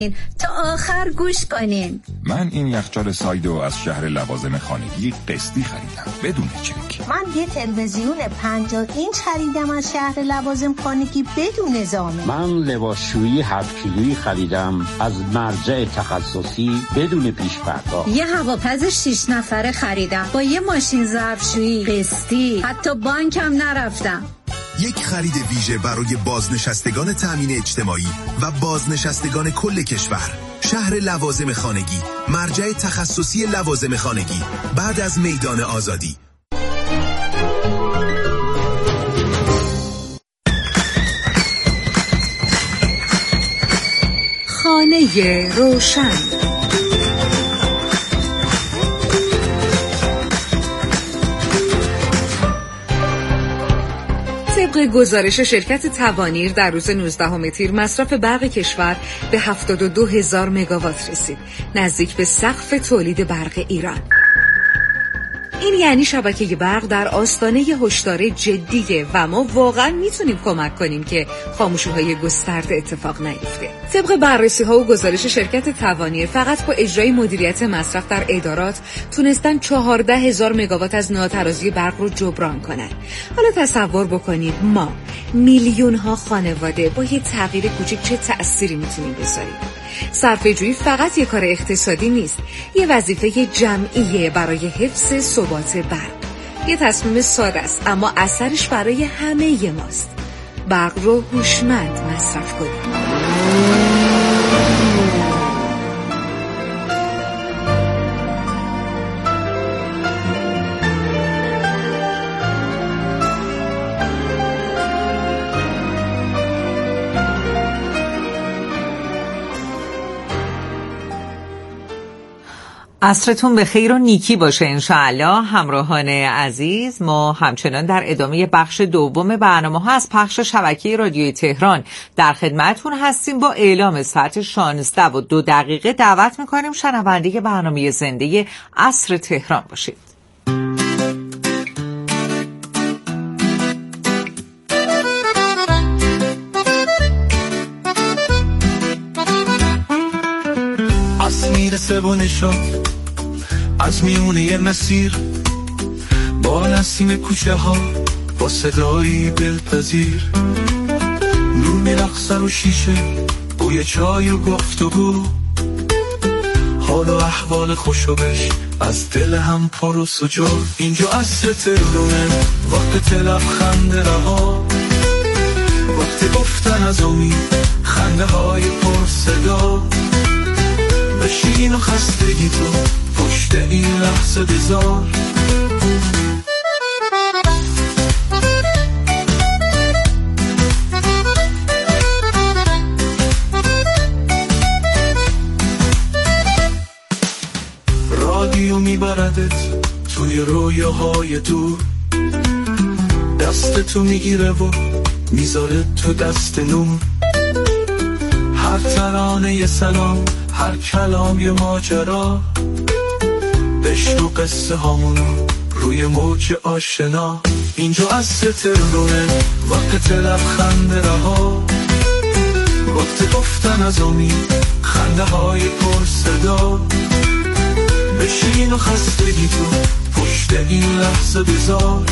تا آخر گوش کنین. من این یخچال سایدو از شهر لوازم خانگی قسطی خریدم بدون چک. من یه تلویزیون 50 اینچ خریدم از شهر لوازم خانگی بدون ضامن. من لباسشویی 7 کیلویی خریدم از مرجع تخصصی بدون پیش پرداخت. یه هواپز 6 نفره خریدم با یه ماشین ظرفشویی قسطی، حتی بانکم نرفتم. یک خرید ویژه برای بازنشستگان تامین اجتماعی و بازنشستگان کل کشور. شهر لوازم خانگی، مرجع تخصصی لوازم خانگی، بعد از میدان آزادی. خانه روشن. طبق گزارش شرکت توانیر در روز 19 تیر مصرف برق کشور به 72,000 مگاوات رسید، نزدیک به سقف تولید برق ایران. این یعنی شبکه برق در آستانه هشدار جدیه و ما واقعا میتونیم کمک کنیم که خاموشی‌های گسترده اتفاق نیفته. طبق بررسی‌ها و گزارش شرکت توانیر فقط با اجرای مدیریت مصرف در ادارات تونستن 14,000 مگاوات از ناترازی برق رو جبران کنن. حالا تصور بکنید ما میلیون‌ها خانواده با یه تغییر کوچیک چه تأثیری میتونیم بذاریم. صرفه‌جویی فقط یک کار اقتصادی نیست، یه وظیفه جمعیه برای حفظ ثبات برق. یه تصمیم ساده است اما اثرش برای همه ماست. برق رو هوشمند مصرف کنیم. عصرتون به خیر و نیکی باشه انشاءالله. همراهان عزیز، ما همچنان در ادامه بخش دوم برنامه‌ها از پخش شبکه رادیوی تهران در خدمتتون هستیم. با اعلام ساعت 16:02 دعوت می‌کنیم شنونده برنامه زنده عصر تهران باشید. میرسه و نشد از میونه یه مسیر، با نسیم کوچه ها، با صدایی دلپذیر، نور میرقصه رو شیشه، بوی چای و گفتگو، حال و احوال خوشوبش از دل هم پر و سجود. اینجا عصر تهرونه، وقت لبخند رها، وقت گفتن از امید، خنده های پر صدا، بشین و خستگی تو پشت این لحظه بذار. رادیو میبردت توی رویاهای دور، دست تو میگیره و میذاره تو دست نور، هر ترانه یه سلام، هر کلام یه ماجرا، بشنو قصه هامونو روی موج آشنا. اینجا عصر تهرونه، وقت لبخند رها، وقت گفتن از امید، خنده های پر صدا، بشین و خستگی تو پشت این لحظه بذار.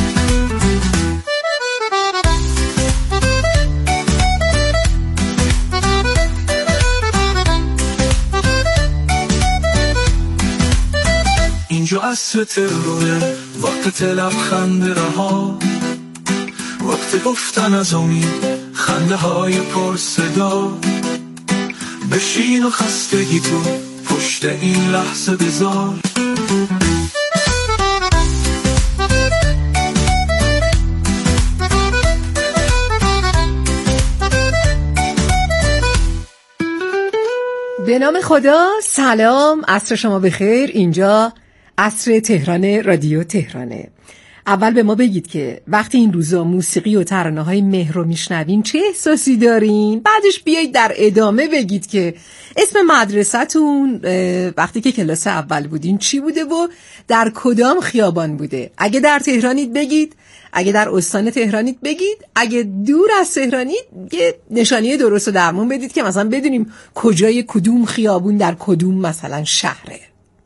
اینجا عصر تهرونه، وقت لبخند رها، وقت گفتن از امید، خنده های پر صدا، بشین و خستگی تو پشت این لحظه بذار. به نام خدا. سلام، عصر شما بخیر. اینجا عصر تهران، رادیو تهرانه. اول به ما بگید که وقتی این روزا موسیقی و ترانه‌های مهر رو میشنوین چه احساسی دارین؟ بعدش بیایید در ادامه بگید که اسم مدرسه‌تون وقتی که کلاس اول بودین چی بوده و در کدام خیابان بوده. اگه در تهرانید بگید، اگه در استان تهرانید بگید، اگه دور از تهرانید یه نشانی درست و درمون بدید که مثلا بدونیم کجای کدوم خیابون در کدوم مثلا شهره.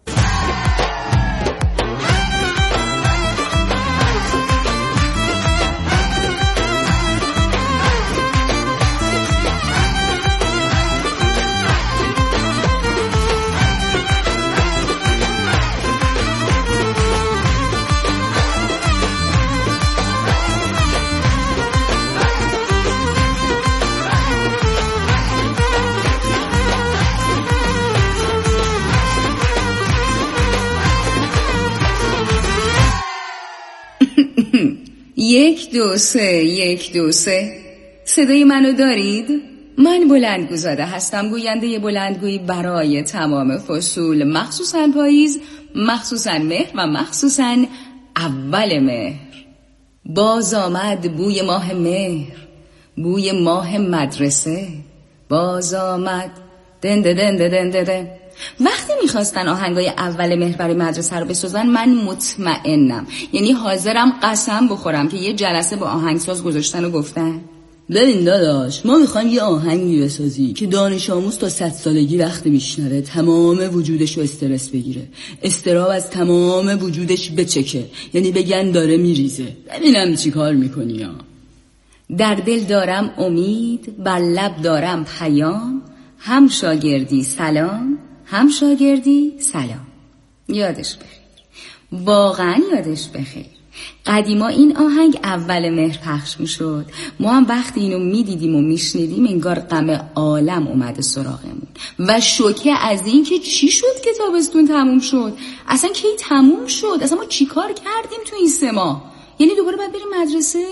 یک دو سه، یک دو سه. صدای منو دارید؟ من بلندگوزاده هستم، گوینده بلندگویی برای تمام فصول، مخصوصاً پاییز، مخصوصاً مهر و مخصوصاً اول مهر. باز آمد بوی ماه مهر، بوی ماه مدرسه. باز آمد دن دن دن دن دن. وقتی میخواستن آهنگای اول مهر برای مدرسه رو بسازن من مطمئنم، یعنی حاضرم قسم بخورم که یه جلسه با آهنگساز گذاشتن و گفتن ببین داداش، ما میخوایم یه آهنگی بسازی که دانش آموز تا 100 سالگی وقت میشنوه تمام وجودش رو استرس بگیره، استراب از تمام وجودش بچکه، یعنی بگن داره میریزه. ببینم چی کار میکنی یا. در دل دارم امید، بر لب دارم پیام، هم شاگردی سلام، هم شاگردی سلام. یادش بخیر، واقعا یادش بخیر. قدیما این آهنگ اول مهر پخش می شد، ما هم وقتی اینو می دیدیم و می شنیدیم انگار غم عالم اومده سراغمون و شوکه از این که چی شد که تابستون تموم شد، اصلا کی تموم شد، اصلا ما چی کار کردیم تو این 3 ماه، یعنی دوباره باید بریم مدرسه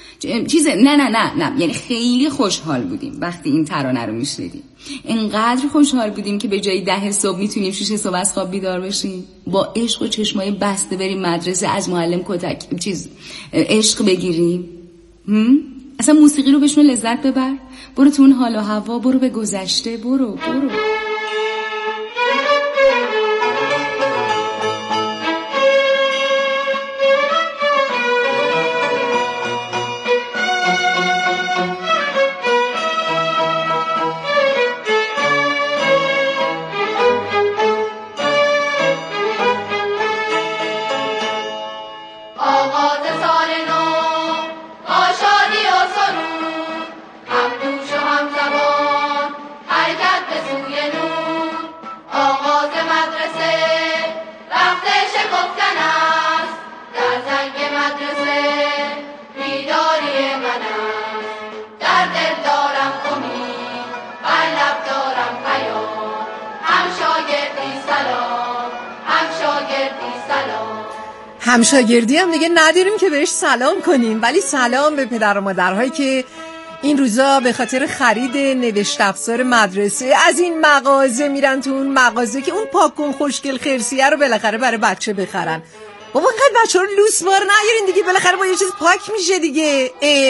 نه یعنی خیلی خوشحال بودیم وقتی این ترانه رو میشنیدیم، اینقدر خوشحال بودیم که به جای 10 صبح میتونیم 6 صبح از خواب بیدار بشیم، با عشق و چشمای بسته بریم مدرسه، از معلم عشق بگیریم. اصلا موسیقی رو بشنو لذت ببر، برو تو اون حال و هوا، برو به گذشته، برو. همشاگردی هم دیگه نداریم که بهش سلام کنیم، ولی سلام به پدر و مادرهایی که این روزا به خاطر خرید نوشت افزار مدرسه از این مغازه میرن تو اون مغازه که اون پاکن خوشگل خرسیه رو بالاخره برای بچه بخرن. بابا اینقدر بچه رو لوس بار نیارین دیگه، بالاخره با یه چیز پاک میشه دیگه.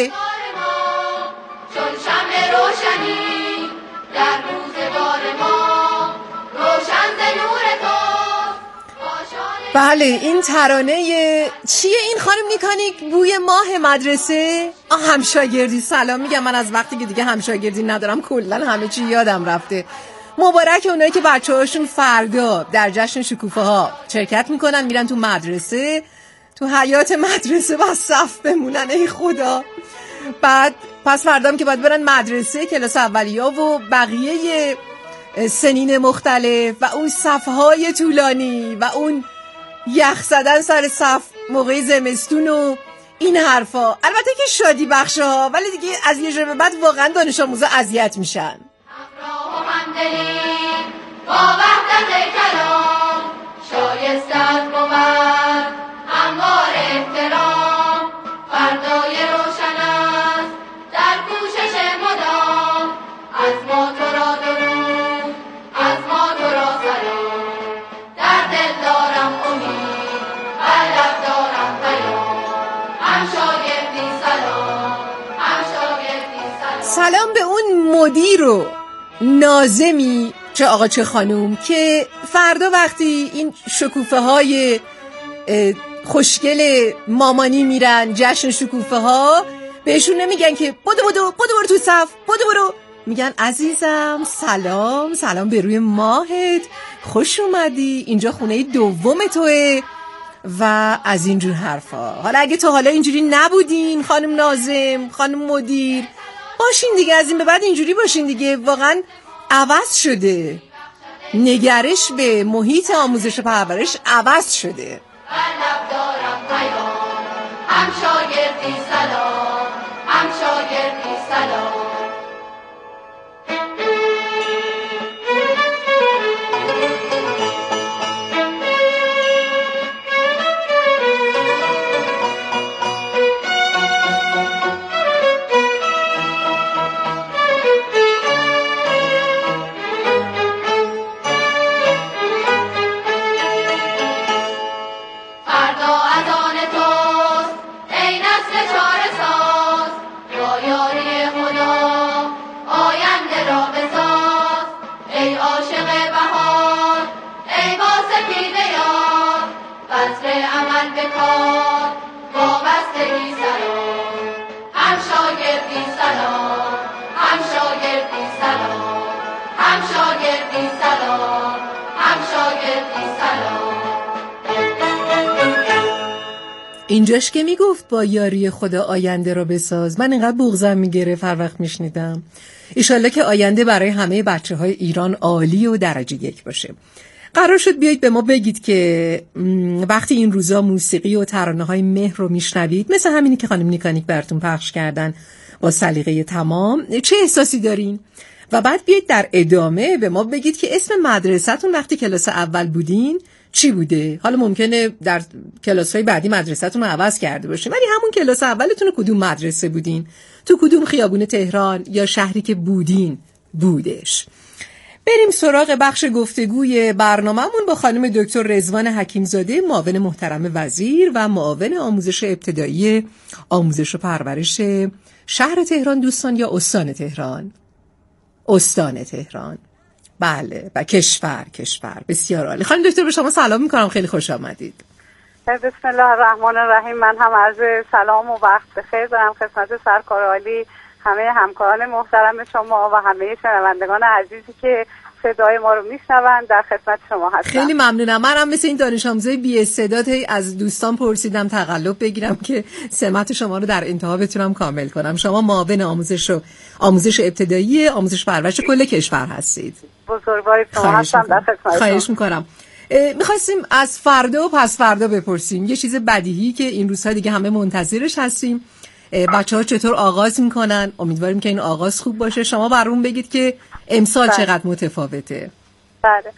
چون شمع روشنی در روزگار ما، روشن ز نور تو. بله، این ترانه چیه این خانم نیکانیک؟ بوی ماه مدرسه. همشاگردی سلام میگم. من از وقتی که دیگه همشاگردی ندارم کلا همه چی یادم رفته. مبارک اونایی که بچه‌هاشون فردا در جشن شکوفه ها شرکت میکنن، میرن تو مدرسه، تو حیات مدرسه و صف بمونن. ای خدا. بعد پس فردام که باید برن مدرسه، کلاس اولیا و بقیه سنین مختلف و اون صفهای طولانی و اون یخ زدن سر صف موقع زمستون و این حرفا. البته که شادی بخشه ها، ولی دیگه از یه جا به بعد واقعا دانش آموزا اذیت میشن. افراح و همدلی با وحدت کلام، شایسته از بود هموار احترام. فردای روشن است در کوشش مدام، از ما تو را درود، از ما تو را سلام. در دل دارم امید، بر لب دارم پیام، سلام به اون مدیر و ناظمی، چه آقا چه خانوم، که فردا وقتی این شکوفه های خوشگل مامانی میرن جشن شکوفه ها، بهشون نمیگن که بدو تو صف، بدو، میگن عزیزم سلام به روی ماهت، خوش اومدی، اینجا خونه دوم توه و از اینجور حرفا. حالا اگه تا حالا اینجوری نبودین خانم ناظم، خانم مدیر، باشین دیگه، از این به بعد اینجوری باشین دیگه. واقعا عوض شده، نگرش به محیط آموزش و پرورش عوض شده. هم شاگردی سلام، هم شاگردی سلام. اینجاش که میگفت با یاری خدا آینده رو بساز، من اینقدر بغضم میگرفت هر وقت میشنیدم. ایشالله که آینده برای همه بچه های ایران عالی و درجه 1 باشه. قرار شد بیایید به ما بگید که وقتی این روزا موسیقی و ترانه های مهر رو میشنوید، مثل همینی که خانم نیکانیک براتون پخش کردن با سلیقه تمام، چه احساسی دارین؟ و بعد بیایید در ادامه به ما بگید که اسم مدرسه‌تون وقتی کلاس اول بودین چی بوده. حالا ممکنه در کلاس‌های بعدی مدرسه‌تون رو عوض کرده باشه، ولی همون کلاس اولتون کدوم مدرسه بودین؟ تو کدوم خیابون تهران یا شهری که بودین بودش؟ بریم سراغ بخش گفتگوی برنامه‌مون با خانم دکتر رضوان حکیمزاده، معاون محترم وزیر و معاون آموزش ابتدایی آموزش و پرورش شهر تهران دوستان، یا استان تهران. استان تهران، بله، و کشور. بسیار عالی. خانم دکتر به شما سلام میکنم، خیلی خوش آمدید. بسم الله الرحمن الرحیم. من هم عرض سلام و وقت بخیر دارم خدمت سرکار عالی، همه همکاران محترم شما و همه شنوندگان عزیزی که صدای ما رو میشنوند. در خدمت شما هستم. خیلی ممنونم. منم مثل این دانش آموزای بی استعداد از دوستان پرسیدم تقلب بگیرم که سمت شما رو در انتها بتونم کامل کنم. شما معاون آموزش ابتدایی آموزش پرورش کل کشور هستید. بزرگوارید شما هستم، در خدمت. خواهش میکنم. میخواستیم از فردا و پس فردا بپرسیم یه چیز بدیهی که این روزها دیگه همه منتظرش هستیم. بچه‌ها چطور آغاز میکنن؟ امیدواریم که این آغاز خوب باشه. شما برامون بگید که امسال چقدر متفاوته. بله،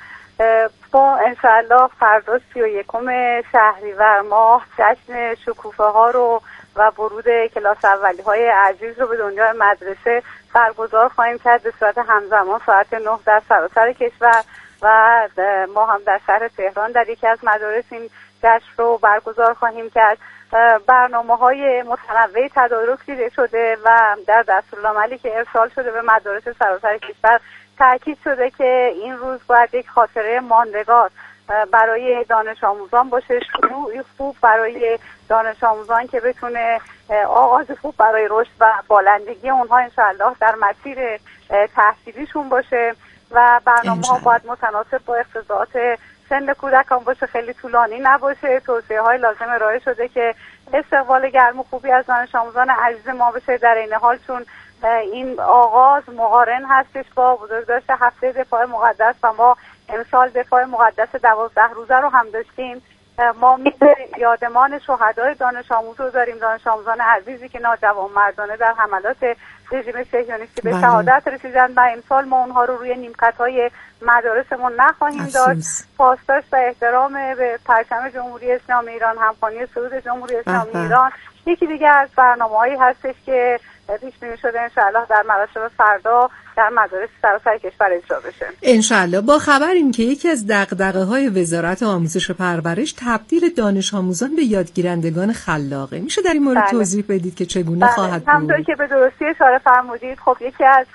با انشاءالله فردا 31 شهریور ماه جشن شکوفه ها رو و ورود کلاس اولی های عزیز رو به دنیای مدرسه برگزار خواهیم کرد به صورت همزمان ساعت 9 در سراسر کشور و ما هم در شهر تهران در یکی از مدارس این جشن رو برگزار خواهیم کرد. برنامه‌های متنوع تدارک دیده شده و در دستورالعملی که ارسال شده به مدارس سراسر کشور تاکید شده که این روز باید یک خاطره ماندگار برای دانش آموزان باشه، شروعی خوب برای دانش آموزان که بتونه آغاز خوب برای رشد و بالندگی اونها انشاءالله در مسیر تحصیلیشون باشه و برنامه‌ها باید متناسب با اقتضاعات سن کودکان باشه، خیلی طولانی نباشه. توصیه‌های لازم ارائه شده که استقبال گرم و خوبی از دانش آموزان عزیز ما بشه، در این حال چون این آغاز مقارن هستش با بزرگداشت هفته دفاع مقدس و ما امسال دفاع مقدس 12 روزه رو هم داشتیم، ما یادمان شهدای دانش آموز رو داریم، دانش آموزان عزیزی که ناجوانمردانه در حملات رژیم صهیونیستی به شهادت رسیدن و امسال ما اونها رو روی نیمکت‌های مدارسمون نخواهیم داشت. پاسداشت و احترام به پرچم جمهوری اسلامی ایران، همخوانی صعود جمهوری اسلامی ایران یکی دیگه از برنامه‌هایی هستش که پیش بینی شده انشاءالله در مراسم فردا در مدارس سراسر کشور اجرا بشه. انشاءالله. با خبریم که یکی از دغدغه‌های وزارت آموزش و پرورش تبدیل دانش آموزان به یادگیرندگان خلاقه. میشه در این مورد توضیح بدید که چگونه خواهد بود؟ همونطوری که به درستی اشاره فرمودید، خب یکی از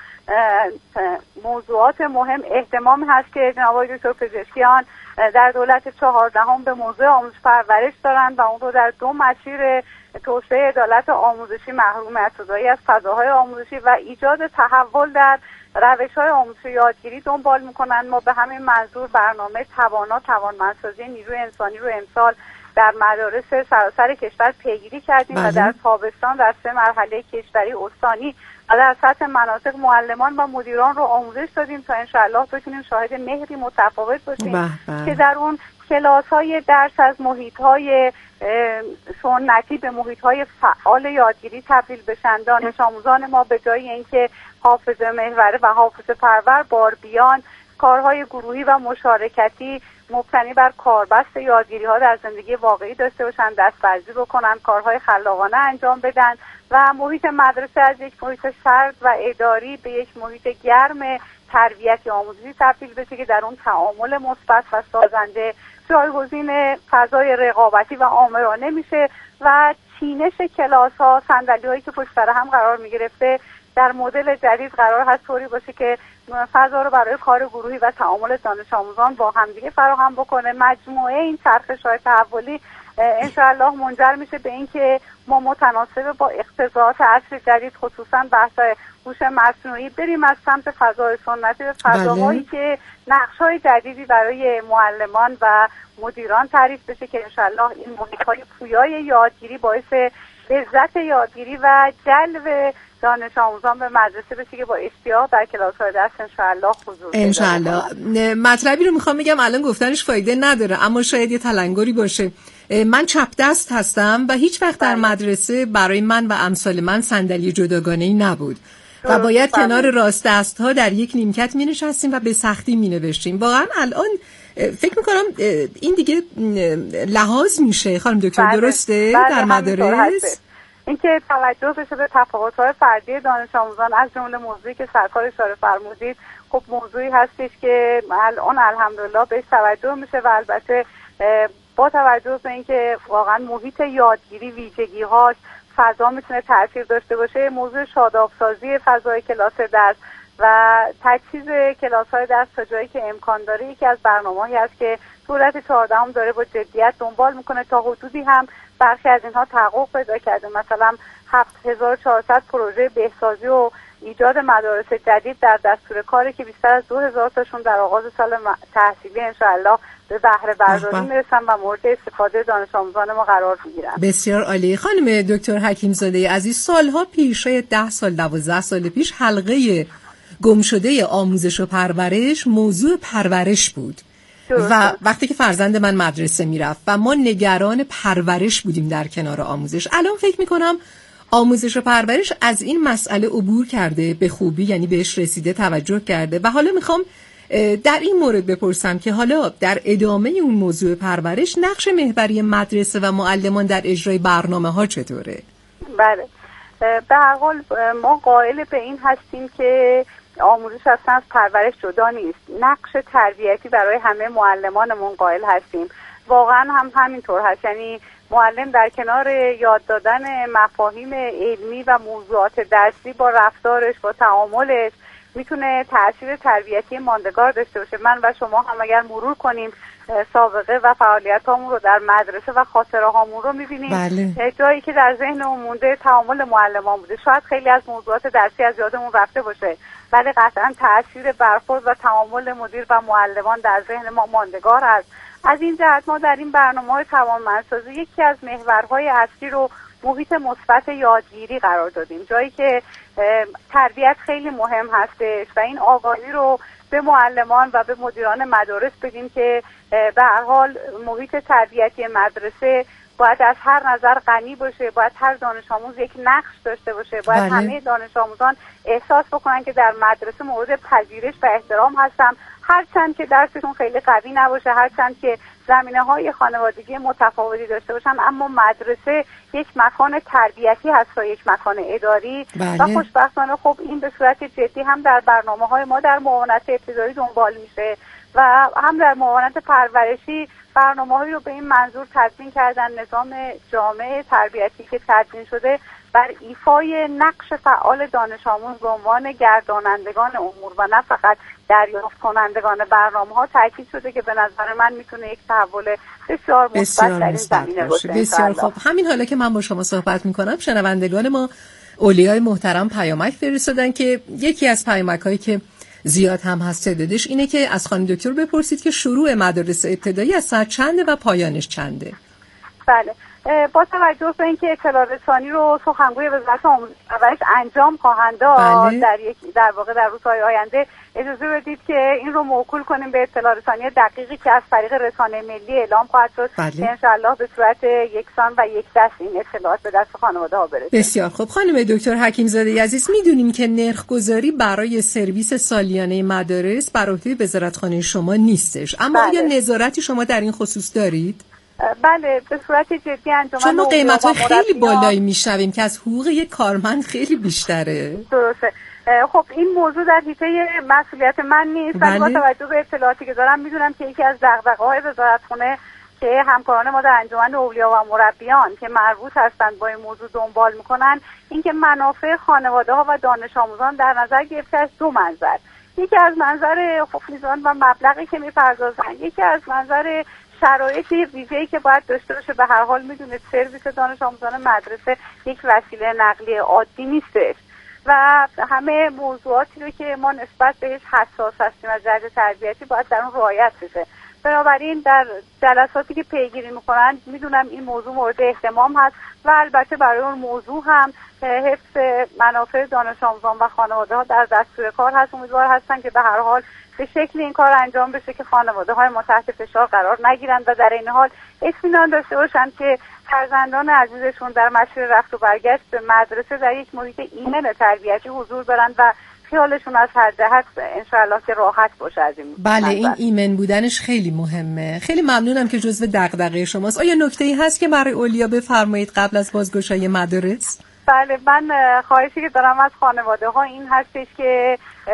موضوعات مهم اهتمام هست که جناب آقای دکتر پزشکیان در دولت 14 به موضوع آموزش پرورش دارند و اون رو در 2 مسیر توسعه عدالت آموزشی، محرومیت زدایی از فضاهای آموزشی و ایجاد تحول در روش‌های آموزش و یادگیری دنبال می‌کنند. ما به همین منظور برنامه توانمندسازی نیروی انسانی رو امسال در مدارس سراسر کشور پیگیری کردیم و در تابستان در 3 مرحله کشوری استانی و در سطح مناطق معلمان و مدیران رو آموزش دادیم تا انشاءالله بتونیم شاهد مهری متفاوت باشیم که در اون کلاس‌های درس از محیط‌های سنتی به محیط‌های فعال یادگیری تبدیل بشن. دانش آموزان ما به جای اینکه حافظه محوره و حافظه پرور بار بیان، کارهای گروهی و مشارکتی مبتنی بر کاربست یادگیری‌ها در زندگی واقعی داشته باشن، دست‌ورزی بکنن، کارهای خلاقانه انجام بدن و محیط مدرسه از یک محیط سرد و اداری به یک محیط گرم تربیتی آموزشی تبدیل بشه که در اون تعامل مثبت و سازنده جایگزین فضای رقابتی و آمرانه میشه و چینش کلاس‌ها، صندلی‌هایی که پشت سر هم قرار می‌گرفته در مدل جدید قرار هست طوری باشه که فضا رو برای کار گروهی و تعامل دانش آموزان با همدیگه فراهم بکنه. مجموعه این چرخش‌های تحولی انشاءالله منجر میشه به اینکه ما متناسب با اقتضاعات عصر جدید، خصوصا بحث هوش مصنوعی، بریم از سمت فضای سنتی به فضاهایی که نقش‌های جدیدی برای معلمان و مدیران تعریف بشه که انشاءالله این محیط‌های پویای یادگیری باعث لذت یادگیری و جلب دانش آموزان به مدرسه بشه که با اشتیاق در کلاس‌های درس انشاءالله حضور پیدا انشاءالله. مطلبی رو میخوام بگم الان گفتنش فایده نداره، اما شاید یه تلنگری باشه. من چپ دست هستم و هیچ وقت در مدرسه برای من و امثال من صندلی جداگانه‌ای نبود و باید کنار راست دست‌ها در یک نیمکت می‌نشستیم و به سختی می‌نوشتیم. واقعا الان فکر می‌کنم این دیگه لحاظ میشه خانم دکتر، درسته؟ در مدارس اینکه توجه بشه به تفاوت‌های فردی دانش آموزان از جمله موضوعی که سرکار اشاره فرمودید، خب موضوعی هستش که الان الحمدلله بهش توجه میشه و البته با توجه به اینکه واقعا محیط یادگیری ویژگی‌هاش فضا میتونه تاثیر داشته باشه، موضوع شاداب‌سازی فضای کلاس درس و تجهیز کلاس‌های درس تا جایی که امکان داره یکی از برنامه‌هایی است که دولت 14 داره با جدیت دنبال میکنه. تا حدودی هم برخی از اینها تحقق پیدا کرده، مثلا 7400 پروژه بهسازی و ایجاد مدارس جدید در دستور کاری که بیشتر از 2000 تاشون در آغاز سال تحصیلی انشاءالله به بهره برداری میرسن و مورد استفاده دانش آموزان ما قرار میگیرن. بسیار عالی. خانم دکتر حکیم‌زاده عزیز، سالها پیش، شاید 10 سال 12 سال پیش، حلقه گمشده آموزش و پرورش موضوع پرورش بود و وقتی که فرزند من مدرسه میرفت و ما نگران پرورش بودیم در کنار آموزش. الان فکر میکنم آموزش و پرورش از این مسئله عبور کرده به خوبی، یعنی بهش رسیده، توجه کرده. و حالا میخوام در این مورد بپرسم که حالا در ادامه اون موضوع پرورش نقش محوری مدرسه و معلمان در اجرای برنامه ها چطوره؟ بله، به هر حال ما قائل به این هستیم که آموزش اصلا از پرورش جدا نیست. نقش تربیتی برای همه معلمانمون قائل هستیم. واقعا هم همینطور هست، یعنی معلم در کنار یاد دادن مفاهیم علمی و موضوعات درسی با رفتارش، با تعاملش میتونه تأثیر تربیتی ماندگار داشته باشه. من و شما هم اگر مرور کنیم سابقه و فعالیتامون رو در مدرسه و خاطره هامون رو میبینیم. بله. جایی که در ذهنمون مونده تعامل معلمان بوده. شاید خیلی از موضوعات درسی از یادمون رفته باشه، ولی قطعا تأثیر برخورد و تعامل مدیر و معلمان در ذهن ما ماندگار است. از این جهت ما در این برنامه‌های توانمندسازی یکی از محورهای اصلی رو محیط مثبت یادگیری قرار دادیم، جایی که تربیت خیلی مهم هستش و این آگاهی رو به معلمان و به مدیران مدارس بدیم که به هر حال محیط تربیتی مدرسه باید از هر نظر غنی باشه، باید هر دانش آموز یک نقش داشته باشه، باید همه دانش آموزان احساس بکنن که در مدرسه مورد پذیرش و احترام هستن، هرچند که درسشون خیلی قوی نباشه، هرچند که زمینه‌های خانوادگی متفاوتی داشته باشن، اما مدرسه یک مکان تربیتی هست و یک مکان اداری. و خوشبختانه خب این به صورت جدی هم در برنامه‌های ما در معاونت ابتدایی دنبال میشه و هم در معاونت پرورشی برنامه‌هایی رو به این منظور تدوین کردن. نظام جامع تربیتی که تدوین شده بر ایفای نقش فعال دانش آموز به عنوان گردانندگان امور و نه فقط دریافت کنندگان برنامه‌ها تاکید شده که به نظر من میتونه یک تحول بسیار مثبت در این زمینه باشه. بسیار خوب. همین حالا که من با شما صحبت میکنم، شنوندگان ما اولیای محترم پیامک فرستادن که یکی از پیامک‌هایی که زیاد هم هست تعدادش اینه که از خانم دکتر بپرسید که شروع مدارس ابتدایی از ساعت چنده و پایانش چنده. بله، با توجه به اینکه اطلاع رسانی رو سخنگوی وزارت آموزش و پرورش انجام خواهند داد در واقع در روزهای آینده، اجازه بدید که این رو موکول کنیم به اطلاع رسانی دقیقی که از طریق رسانه ملی اعلام خواهد شد که انشاءالله به صورت یکسان و یک دست این اطلاعات به دست خانواده‌ها برسه. بسیار خوب. خانم دکتر حکیم‌زاده عزیز، میدونیم که نرخ‌گذاری برای سرویس سالیانه مدارس بر عهده وزارتخانه شما نیستش، اما آیا نظارتی شما در این خصوص دارید؟ بله، به صورت جدی انجمن. چون ما قیمت‌های خیلی بالایی میشنویم که از حقوق یک کارمند خیلی بیشتره. درسته. خب این موضوع در حیطه مسئولیت من نیست، ولی با توجه به اطلاعاتی که دارم میدونم که یکی از دغدغه‌های وزارتخانه که همکاران ما در انجمن اولیا و مربیان که مربوط هستند با این موضوع دنبال میکنن، اینکه منافع خانواده‌ها و دانش آموزان در نظر گرفته از دو منظر. یکی از منظر خفیزان و مبلغی که میپردازن، یکی از منظر شرایط ویژه‌ای که باید داشته باشه. به هر حال میدونید سرویس دانش آموزان مدرسه یک وسیله نقلیه عادی نیستش و همه موضوعاتی رو که ما نسبت بهش حساس هستیم از جهت تربیتی باید در اون رعایت بشه. بنابراین در جلساتی که پیگیری میکنن میدونم این موضوع مورد اهتمام هست و البته برای اون موضوع هم حفظ منافع دانش آموزان و خانواده‌ها در دستور کار هست. امیدوار هستن که به هر حال به شکلی این کار انجام بشه که خانواده‌های ما تحت فشار قرار نگیرند و در این حال اطمینان داشته باشند که فرزندان عزیزشون در مسیر رفت و برگشت به مدرسه در یک محیط ایمن تربیتی حضور دارند و خیالشون از هر جهت انشاءالله که راحت باشه از این. بله، این ایمن بودنش خیلی مهمه. خیلی ممنونم که جزو دغدغه شماست. آیا نکته‌ای هست که برای اولیا بفرمایید قبل از بازگشایی مدارس؟ بله، من خواهشی که دارم از خانواده‌ها این هستش که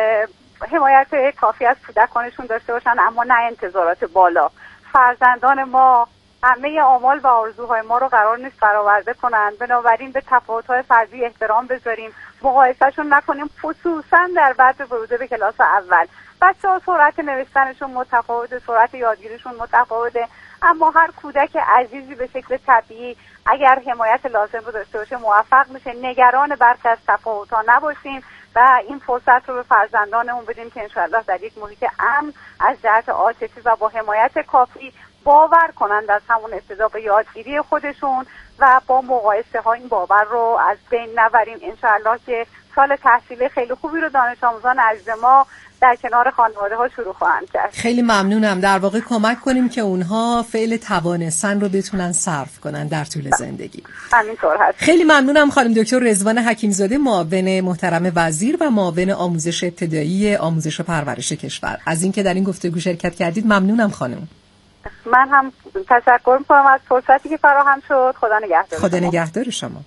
حمایت کافی از کودکانشون داشته باشن، اما نه انتظارات بالا. فرزندان ما همه آمال و آرزوهای ما رو قرار نیست برآورده کنن، بنابراین به تفاوت‌های فردی احترام بذاریم، مقایسه‌شون نکنیم، خصوصا در بعد ورود به کلاس اول. بچه‌ها سرعت نوشتنشون متفاوته، سرعت یادگیریشون متفاوته، اما هر کودک عزیزی به شکل طبیعی اگر حمایت لازم رو داشته باشه موفق میشه. نگران برخی از تفاوت‌ها نباشیم و این فرصت رو به فرزندانمون بدیم که انشاءالله در یک محیط امن از جهت عاطفی و با حمایت کافی باور کنند از همون ابتدا به یادگیری خودشون و با مقایسه ها این باور رو از بین نبریم. انشاءالله که سال تحصیلی خیلی خوبی رو دانش آموزان عزیز ما در کنار خانواده ها شروع خواهند کرد. خیلی ممنونم. در واقع کمک کنیم که اونها فعل توانستن رو بتونن صرف کنن در طول زندگی. همینطور هست. خیلی ممنونم خانم دکتر رضوان حکیم‌زاده، معاون محترم وزیر و معاون آموزش ابتدایی آموزش و پرورش کشور، از اینکه در این گفتگو شرکت کردید. ممنونم خانم. من هم تشکر می‌کنم از فرصتی که فراهم شد. خدا نگهدار. خدا نگهدار شما.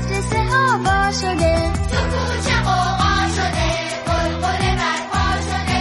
شده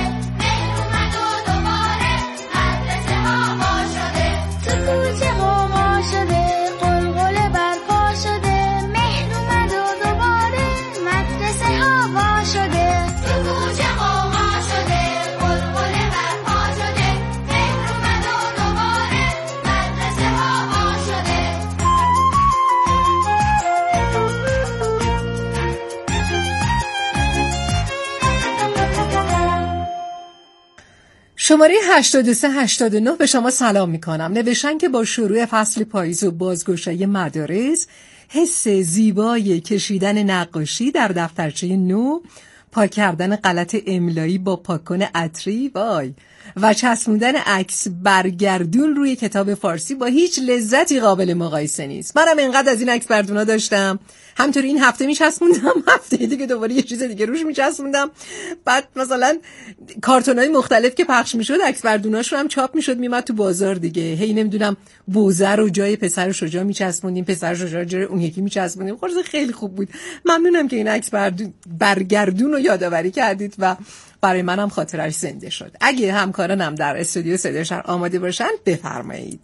شماره 8389 به شما سلام میکنم. نوشتن که با شروع فصل پاییز و بازگشایی مدارس، حس زیبای کشیدن نقاشی در دفترچه نو، پاک کردن غلط املایی با پاککن عطری و چسبوندن عکس برگردون روی کتاب فارسی با هیچ لذتی قابل مقایسه نیست. منم اینقدر از این عکس بردونا داشتم، همینطوری این هفته میچسبوندم، هفته دیگه دوباره یه چیز دیگه روش میچسبوندم. بعد مثلا کارتونای مختلف که پخش میشد عکس بردوناش رو هم چاپ میشد میمد تو بازار دیگه. هی نمیدونم بوزه رو جای پسر شجاع میچسبوندیم، پسر شجاع جای اون یکی میچسبوندیم. خیلی خوب بود. ممنونم که این عکس برگردون رو یادآوری کردید و برای منم خاطرش زنده شد. اگه همکارانم در استودیو صدای شهر آماده باشن بفرمایید.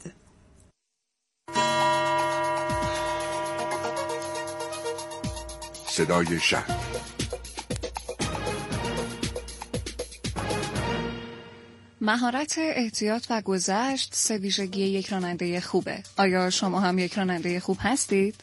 صدای شهر. مهارت احتیاط و گذشت 3 ویژگی یک راننده خوبه. آیا شما هم یک راننده خوب هستید؟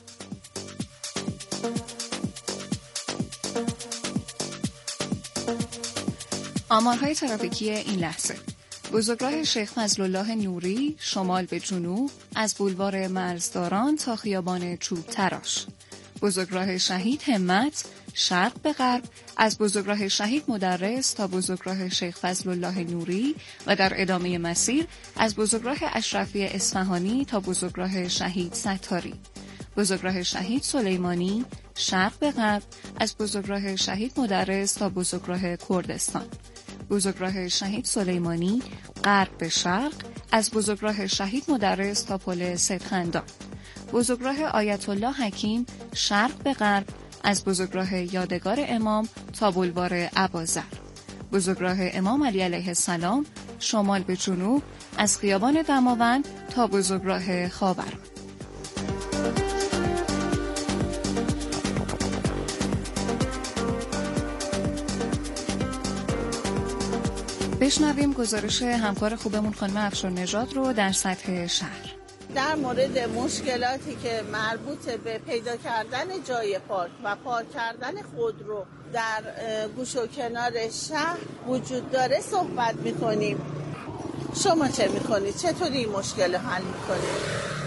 آمارهای ترافیکی این لحظه: بزرگراه شیخ فضلالله نوری شمال به جنوب از بولوار مرزداران تا خیابان چوب تراش. بزرگراه شهید همت شرق به غرب از بزرگراه شهید مدرس تا بزرگراه شیخ فضلالله نوری و در ادامه مسیر از بزرگراه اشرفی اصفهانی تا بزرگراه شهید ستاری. بزرگراه شهید سلیمانی شرق به غرب از بزرگراه شهید مدرس تا بزرگراه کردستان. بزرگراه شهید سلیمانی غرب به شرق از بزرگراه شهید مدرس تا پل سیدخندان. بزرگراه آیت الله حکیم شرق به غرب از بزرگراه یادگار امام تا بولوار ابازر. بزرگراه امام علی علیه السلام شمال به جنوب از خیابان دماوند تا بزرگراه خاوران. بشنویم گزارش همکار خوبمون خانم افشار نژاد رو در سطح شهر. در مورد مشکلاتی که مربوط به پیدا کردن جای پارک و پارک کردن خودرو در گوش و کنار شهر وجود داره صحبت میکنیم. شما چه میکنید؟ چطوری این مشکل رو حل میکنید؟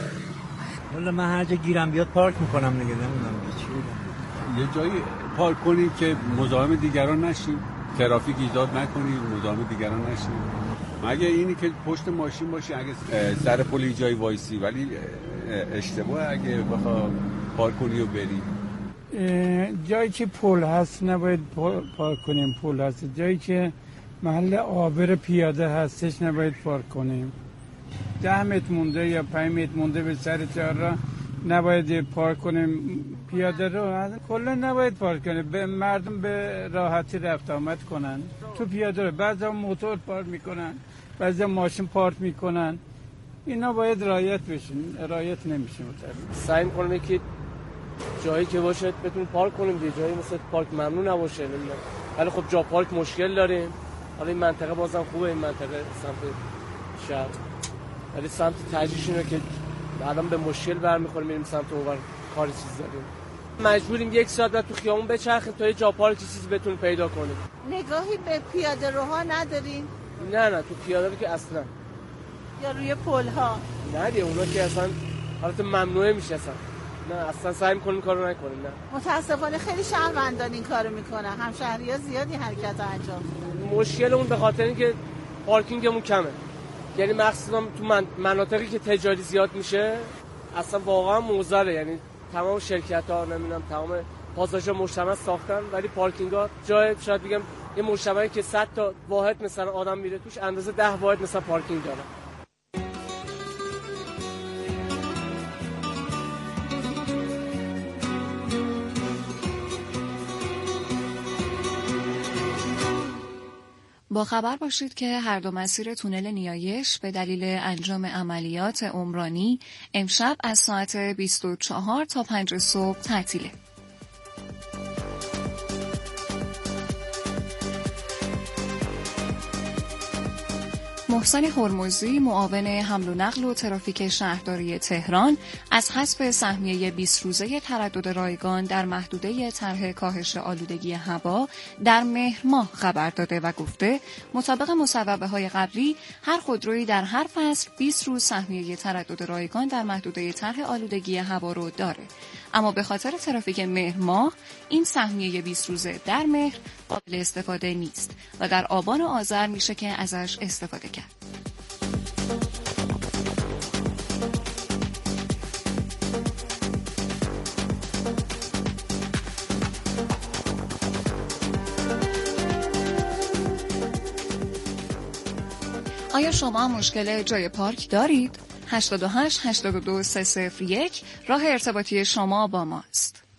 والا من هر جا گیرم بیاد پارک میکنم دیگه، نمیدونم چی بودم. یه جایی پارک کنید که مزاحم دیگران نشیم، ترافیک ایجاد نکنید، مزاحم دیگران نشیم. مگه اینی که پشت ماشین باشی، اگه سر پل جای وایسی، ولی اشتباه اگه بخوا پارک کنی و بری. جایی که پل هست نباید پارک کنیم. پل هست جایی که محل عابر پیاده هستش نباید پارک کنیم. 10 متر مونده یا 5 متر مونده به سر چهارراه نباید پارک کنیم. پیاده رو کلا نباید پارک کنیم. به مردم به راحتی رفت آمد کنن تو پیاده رو. بعضا موتور پارک میکنن، بعضا ماشین پارک میکنن. اینا باید رعایت بشین، رعایت نمیشه. سعی کنیم که جایی که باشه بتونیم پارک کنیم دیگه. جایی مثل پارک ممنوع نباشه، نمیدونم. ولی خب جا پارک مشکل داریم. حالا این منطقه بازم خوبه، این منطقه سمت شهر، ولی سمت تجریش اینه که الان به مشکل برمیخوریم. میریم سمت اونور کار چیز داریم، مجبوریم 1 ساعت بعد تو خیابون بچرخیم تا یه جا پارک چیزی بتونیم پیدا کنیم. نگاهی به پیاده روها ندارین؟ نه تو پیاده رو که اصلا. یا روی پل ها؟ نه دیگه اونا که اصلا حالت ممنوعه میشه اصلا. نه اصلا سعی می‌کنیم کارو نکنیم. نه متاسفانه خیلی شهروندان این کارو میکنن. همشهری‌ها زیادی حرکت انجام میدن. مشکلمون به خاطر اینکه پارکینگمون کمه. یعنی مخصوصا تو مناطقی که تجاری زیاد میشه اصلا واقعا موزله. یعنی تمام شرکت‌ها نمیدونم تمام پاساژها مجتمع ساختن، ولی پارکینگ‌ها جای شاید بگم یه مجتمعی که 100 تا واحد مثلا آدم میره توش اندازه 10 واحد مثلا پارکینگ داره. با خبر باشید که هر دو مسیر تونل نیایش به دلیل انجام عملیات عمرانی امشب از ساعت 24 تا 5 صبح تعطیله. محسن هرمزی، معاون حمل و نقل و ترافیک شهرداری تهران، از حذف سهمیه 20 روزه تردد رایگان در محدوده طرح کاهش آلودگی هوا در مهر ماه خبر داده و گفته مطابق مصوبه‌های قبلی هر خودرویی در هر فصل 20 روز سهمیه تردد رایگان در محدوده طرح آلودگی هوا رو داره. اما به خاطر ترافیک مهر ماه این سهمیه 20 روزه در مهر قابل استفاده نیست و در آبان و آذر میشه که ازش استفاده کرد. آیا شما مشکل جای پارک دارید؟ 88 82 301 راه ارتباطی شما با ماست.